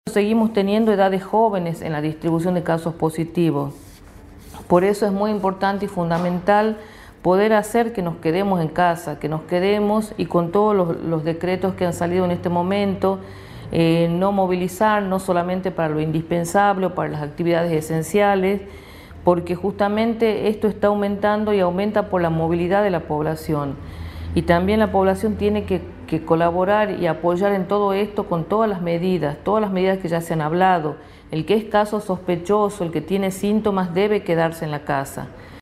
Seguimos teniendo edades jóvenes en la distribución de casos positivos. Por eso es muy importante y fundamental poder hacer que nos quedemos en casa, que nos quedemos y con todos los decretos que han salido en este momento, no movilizar, no solamente para lo indispensable o para las actividades esenciales, porque justamente esto está aumentando y aumenta por la movilidad de la población. Y también la población tiene que colaborar y apoyar en todo esto con todas las medidas que ya se han hablado. El que es caso sospechoso, el que tiene síntomas, debe quedarse en la casa.